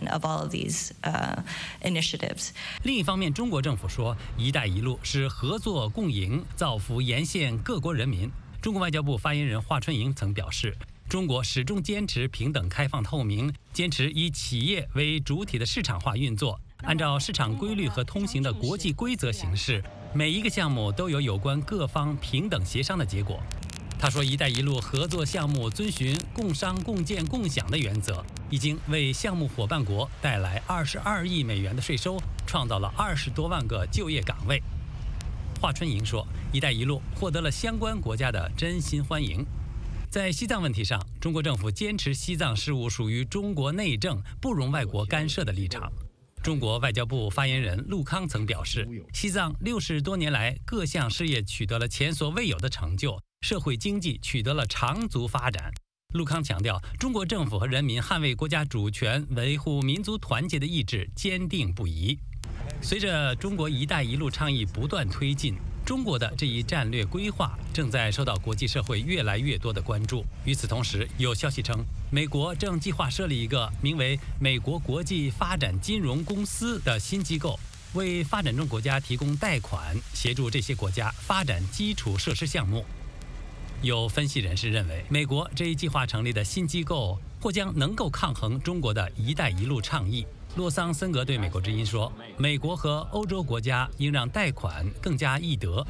另一方面，中国政府说“一带一路”是合作共赢，造福沿线各国人民。中国外交部发言人华春莹曾表示，中国始终坚持平等、开放、透明，坚持以企业为主体的市场化运作，按照市场规律和通行的国际规则行事，每一个项目都有有关各方平等协商的结果。他说，“一带一路”合作项目遵循共商、共建、共享的原则，已经为项目伙伴国带来二十二亿美元的税收，创造了二十多万个就业岗位。华春莹说，“一带一路”获得了相关国家的真心欢迎。在西藏问题上，中国政府坚持西藏事务属于中国内政，不容外国干涉的立场。中国外交部发言人陆康曾表示，西藏六十多年来各项事业取得了前所未有的成就，社会经济取得了长足发展。陆康强调，中国政府和人民捍卫国家主权、维护民族团结的意志坚定不移。随着中国“一带一路”倡议不断推进，中国的这一战略规划正在受到国际社会越来越多的关注。与此同时，有消息称，美国正计划设立一个名为“美国国际发展金融公司”的新机构，为发展中国家提供贷款，协助这些国家发展基础设施项目。有分析人士认为，美国这一计划成立的新机构或将能够抗衡中国的一带一路倡议。洛桑森格对美国之音说，美国和欧洲国家应让贷款更加易得。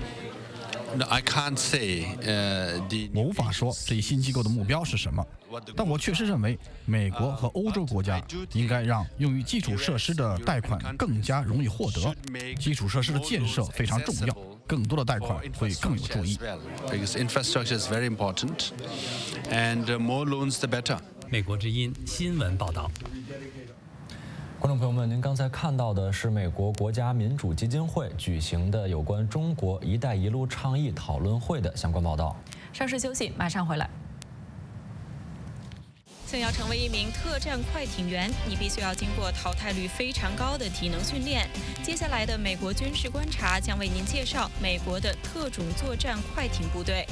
我无法说这一新机构的目标是什么，但我确实认为美国和欧洲国家应该让用于基础设施的贷款更加容易获得。基础设施的建设非常重要，更多的贷款会更有助益。 美国之音新闻报道。 观众朋友们，您刚才看到的是美国国家民主基金会举行的有关中国“一带一路”倡议讨论会的相关报道。 稍事休息，马上回来。想要成为一名特战快艇员，你必须要经过淘汰率非常高的体能训练。接下来的美国军事观察将为您介绍美国的特种作战快艇部队。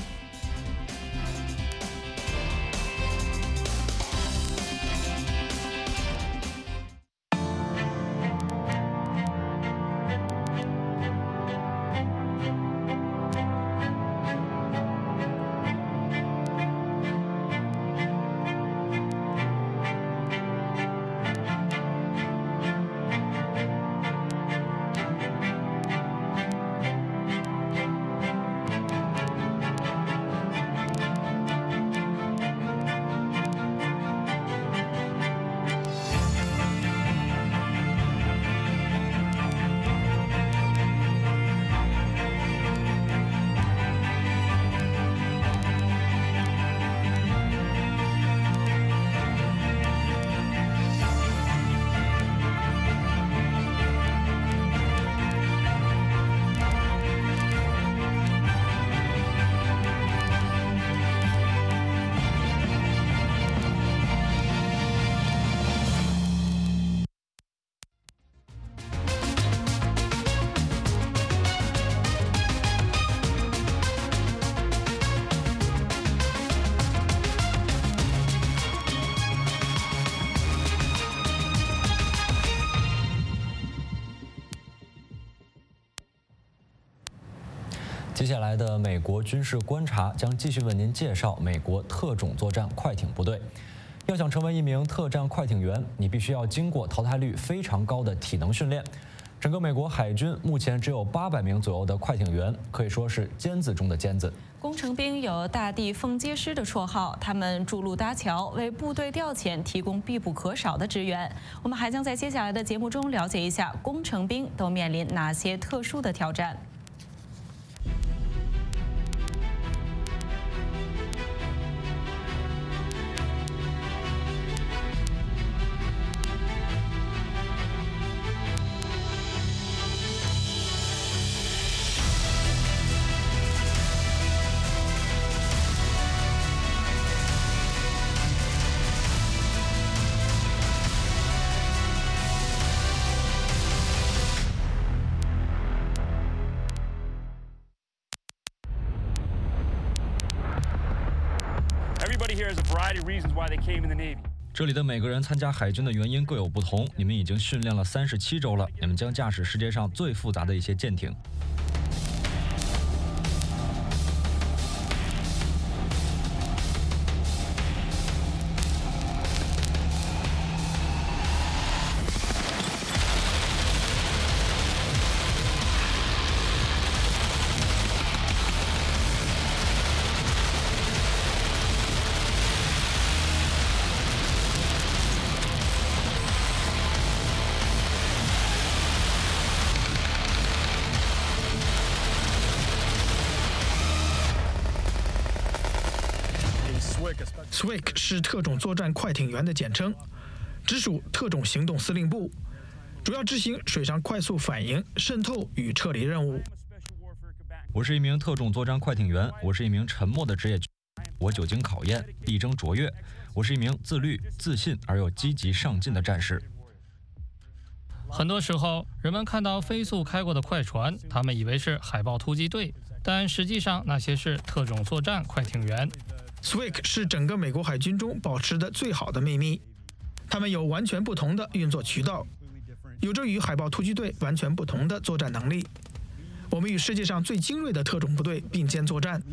接下来的美国军事观察将继续为您介绍美国特种作战快艇部队。要想成为一名特战快艇员，你必须要经过淘汰率非常高的体能训练。 整个美国海军目前只有八百名左右的快艇员，可以说是尖子中的尖子。 工程兵有大地缝接师的绰号，他们筑路搭桥，为部队调遣提供必不可少的支援。我们还将在接下来的节目中了解一下工程兵都面临哪些特殊的挑战。 这里的每个人参加海军的原因各有不同。你们已经训练了三十七周了，你们将驾驶世界上最复杂的一些舰艇。 S W I C 是特种作战快艇员的简称，直属特种行动司令部，主要执行水上快速反应、渗透与撤离任务。 我是一名特种作战快艇员，我是一名沉默的职业军人，我久经考验，力争卓越。我是一名自律、自信而又积极上进的战士。 很多时候，人们看到飞速开过的快船，他们以为是海豹突击队，但实际上那些是特种作战快艇员。 S W I C 是整个美国海军中保持的最好的秘密，他们有完全不同的运作渠道，有着与海豹突击队完全不同的作战能力。我们与世界上最精锐的特种部队并肩作战。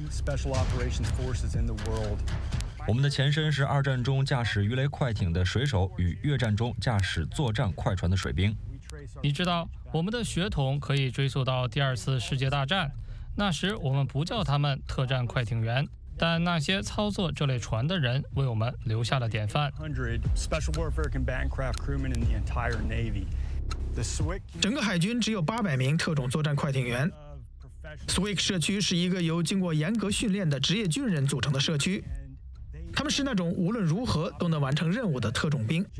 我们的前身是二战中驾驶鱼雷快艇的水手与越战中驾驶作战快船的水兵。 你知道，我们的血统可以追溯到第二次世界大战，那时我们不叫他们特战快艇员。但那些操作这类船的人为我们留下了典范。 整个海军只有八百名特种作战快艇员。S W I C 社区是一个由经过严格训练的职业军人组成的社区，他们是那种无论如何都能完成任务的特种兵。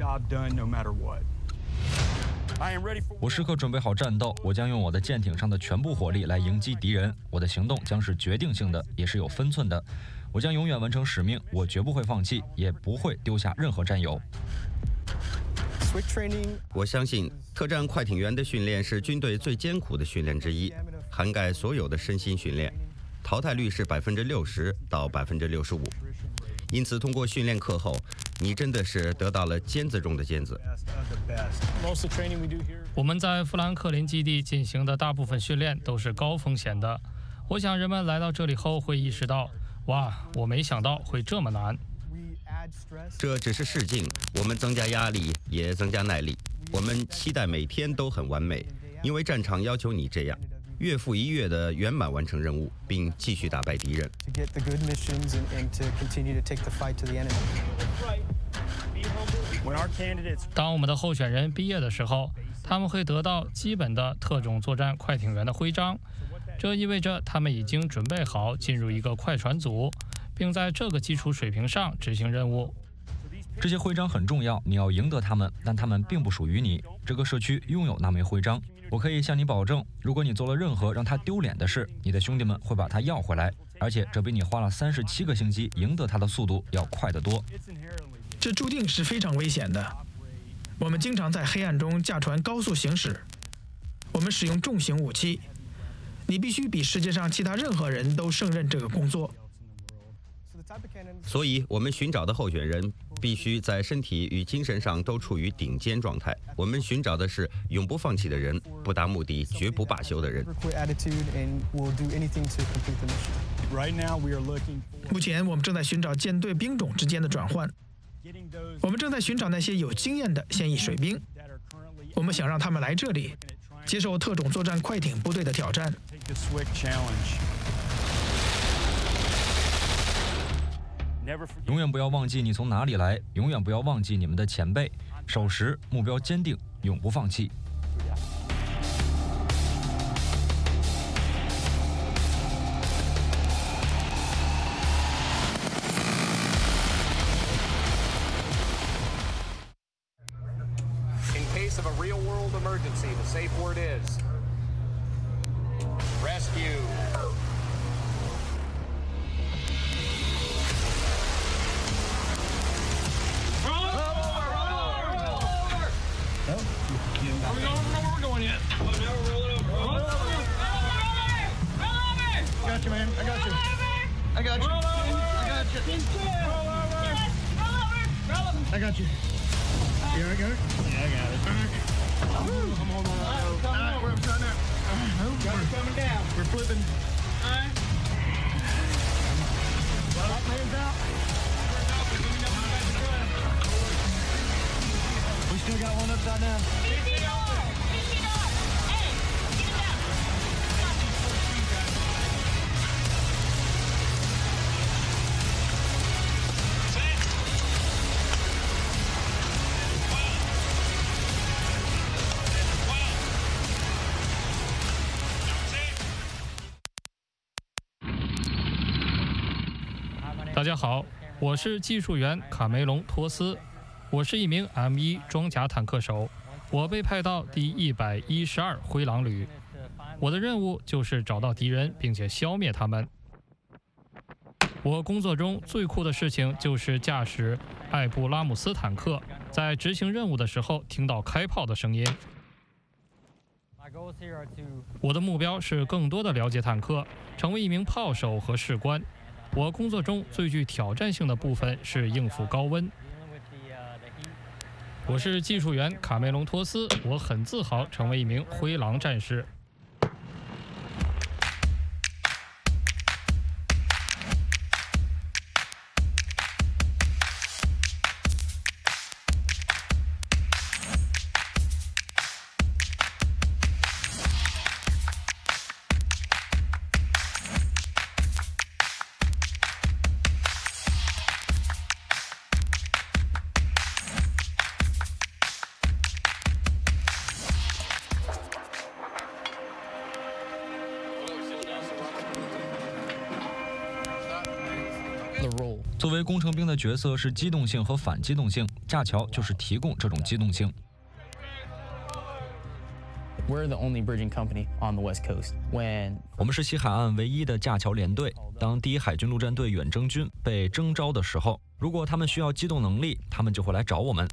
我时刻准备好战斗，我将用我的舰艇上的全部火力来迎击敌人。我的行动将是决定性的，也是有分寸的。我将永远完成使命，我绝不会放弃，也不会丢下任何战友。 我相信特战快艇员的训练是军队最艰苦的训练之一，涵盖所有的身心训练，淘汰率是百分之六十到百分之六十五。因此，通过训练课后，你真的是得到了尖子中的尖子。 我们在富兰克林基地进行的大部分训练都是高风险的。我想人们来到这里后会意识到，哇，我没想到会这么难。 这只是试镜，我们增加压力，也增加耐力。我们期待每天都很完美，因为战场要求你这样。月复一月的圆满完成任务，并继续打败敌人。 当我们的候选人毕业的时候，他们会得到基本的特种作战快艇员的徽章，这意味着他们已经准备好进入一个快船组，并在这个基础水平上执行任务。 这些徽章很重要，你要赢得它们，但它们并不属于你。这个社区拥有那枚徽章。我可以向你保证，如果你做了任何让他丢脸的事，你的兄弟们会把它要回来，而且这比你花了三十七个星期赢得它的速度要快得多。 这注定是非常危险的。我们经常在黑暗中驾船高速行驶，我们使用重型武器。你必须比世界上其他任何人都胜任这个工作。 所以，我们寻找的候选人必须在身体与精神上都处于顶尖状态。我们寻找的是永不放弃的人，不达目的绝不罢休的人。 目前，我们正在寻找舰队兵种之间的转换。我们正在寻找那些有经验的现役水兵。我们想让他们来这里， 接受特种作战快艇部队的挑战。 永远不要忘记你从哪里来，永远不要忘记你们的前辈，守时，目标坚定，永不放弃。 In case of a real-world emergency, the safe word is rescue. Got you, man. I got you. I got you. I got you. Roll over. Roll over. Roll over. I got you. You got it? Yeah, I got it. All right. I'm holding on. All right, we're upside down. Got it coming down. We're flipping. All right. Lock my hands out. We still got one upside down. Hey, get it down. 大家好，我是技术员卡梅隆·托斯，我是一名 M 一装甲坦克手，我被派到第一百一十二灰狼旅，我的任务就是找到敌人并且消灭他们。我工作中最酷的事情就是驾驶艾布拉姆斯坦克，在执行任务的时候听到开炮的声音。我的目标是更多的了解坦克，成为一名炮手和士官。我工作中最具挑战性的部分是应付高温。我是技术员卡梅隆·托斯，我很自豪成为一名灰狼战士。作为工程兵的角色是机动性和反机动性，架桥就是提供这种机动性。 We're the only bridging company on the West Coast. When 我们是西海岸唯一的架桥联队。当第一海军陆战队远征军被征召的时候，如果他们需要机动能力，他们就会来找我们。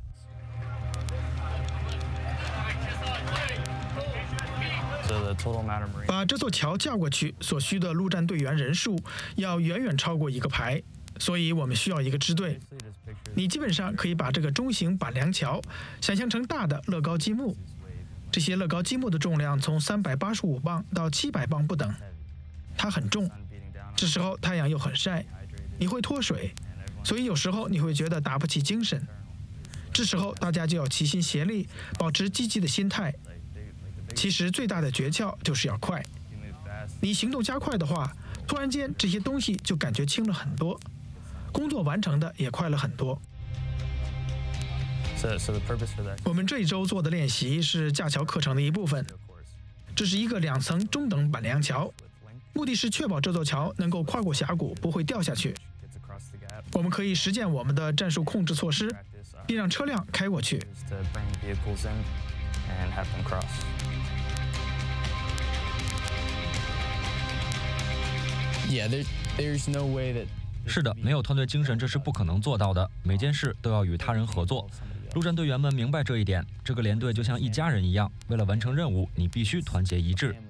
把这座桥架过去所需的陆战队员人数要远远超过一个排，所以我们需要一个支队。你基本上可以把这个中型板梁桥想象成大的乐高积木，这些乐高积木的重量从三百八十五磅到七百磅不等，它很重。这时候太阳又很晒，你会脱水，所以有时候你会觉得打不起精神。这时候大家就要齐心协力，保持积极的心态。其实最大的诀窍就是要快，你行动加快的话，突然间这些东西就感觉轻了很多，工作完成的也快了很多。我们这一周做的练习是架桥课程的一部分，这是一个两层中等板梁桥，目的是确保这座桥能够跨过峡谷，不会掉下去。我们可以实践我们的战术控制措施，并让车辆开过去。 是的，没有团队精神，这是不可能做到的。每件事都要与他人合作。陆战队员们明白这一点。这个连队就像一家人一样，为了完成任务，你必须团结一致。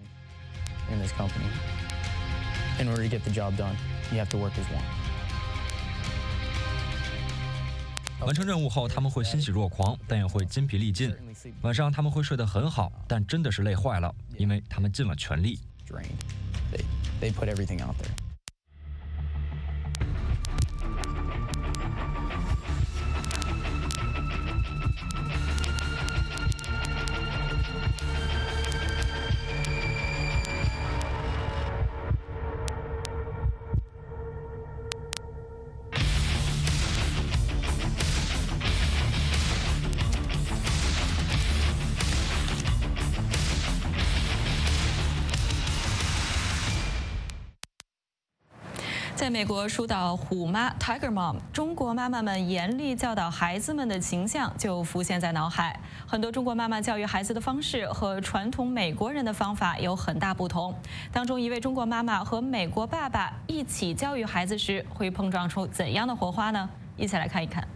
完成任务后，他们会欣喜若狂，但也会筋疲力尽。晚上他们会睡得很好，但真的是累坏了，因为他们尽了全力。 They put everything out there. 在美国疏导虎妈 Tiger Mom， 中国妈妈们严厉教导孩子们的形象就浮现在脑海。很多中国妈妈教育孩子的方式和传统美国人的方法有很大不同。当中一位中国妈妈和美国爸爸一起教育孩子时，会碰撞出怎样的火花呢？一起来看一看。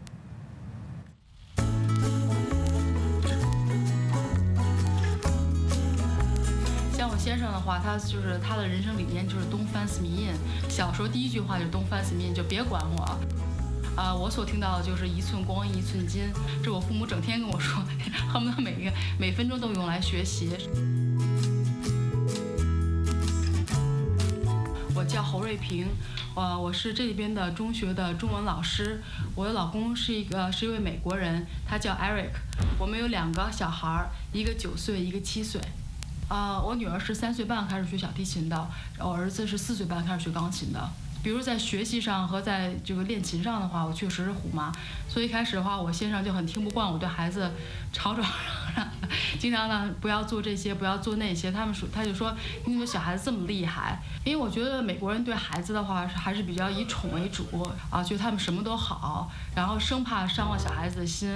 像我先生的话，他就是他的人生理念就是 Don't fancy me in。小时候第一句话就是 Don't fancy me in， 就别管我。啊、呃，我所听到的就是一寸光阴一寸金，这我父母整天跟我说，恨不得每个每分钟都用来学习。我叫侯瑞平，呃，我是这里边的中学的中文老师。我的老公是一个是一位美国人，他叫 Eric。我们有两个小孩，一个九岁，一个七岁。啊、呃，我女儿是三岁半开始学小提琴的，我儿子是四岁半开始学钢琴的。比如在学习上和在这个练琴上的话，我确实是虎妈。所以一开始的话，我先生就很听不惯我对孩子吵吵嚷嚷，经常呢不要做这些，不要做那些。他们说，他就说你怎么小孩子这么厉害？因为我觉得美国人对孩子的话还是比较以宠为主啊，觉得他们什么都好，然后生怕伤了小孩子的心。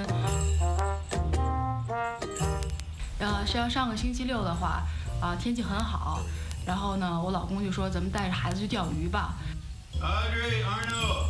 呃，是要上个星期六的话，啊、呃，天气很好，然后呢，我老公就说咱们带着孩子去钓鱼吧。 Audrey, Arno.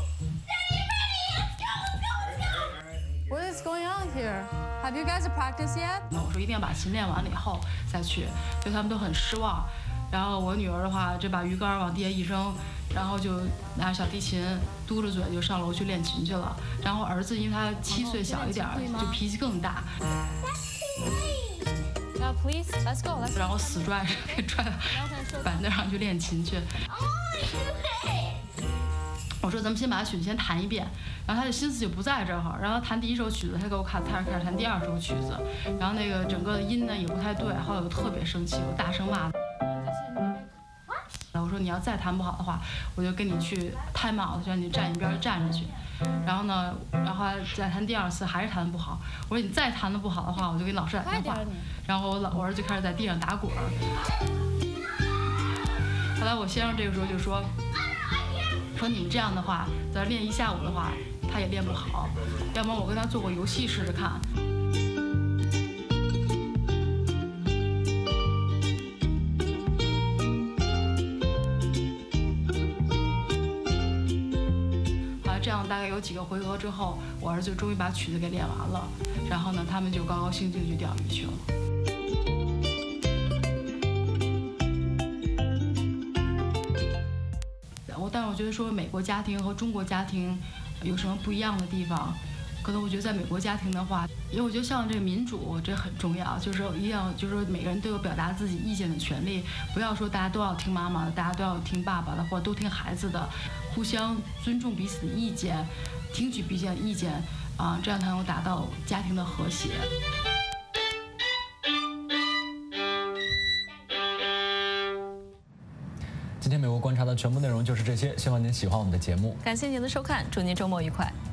What is going on here? Have you guys practiced yet? 我说一定要把琴练完了以后再去，所以他们都很失望。然后我女儿的话，就把鱼竿往地下一扔，然后就拿着小提琴嘟着嘴就上楼去练琴去了。然后儿子因为他七岁小一点，就脾气更大。Now please, let's go. Let's 然后死拽着给拽到板凳上去练琴去。我说咱们先把曲子先弹一遍，然后他的心思就不在这儿，然后弹第一首曲子，他给我看，他开始弹第二首曲子，然后那个整个的音呢也不太对，后来我特别生气，我大声骂他。我说你要再弹不好的话，我就跟你去 time out， 让你站一边站着去。然后呢，然后再弹第二次还是弹得不好，我说你再弹得不好的话，我就给老师打电话。然后我老我儿子就开始在地上打滚儿。后来我先生这个时候就说。说你们这样的话，在这练一下午的话，他也练不好。要不然我跟他做个游戏试试看。好了，这样大概有几个回合之后，我儿子终于把曲子给练完了。然后呢，他们就高高兴兴去钓鱼去了。但是我觉得说美国家庭和中国家庭有什么不一样的地方？可能我觉得在美国家庭的话，因为我觉得像这个民主这很重要，就是一定要就是说每个人都有表达自己意见的权利，不要说大家都要听妈妈的，大家都要听爸爸的，或者都听孩子的，互相尊重彼此的意见，听取彼此的意见啊，这样才能达到家庭的和谐。 今天美国观察的全部内容就是这些，希望您喜欢我们的节目。 感谢您的收看，祝您周末愉快。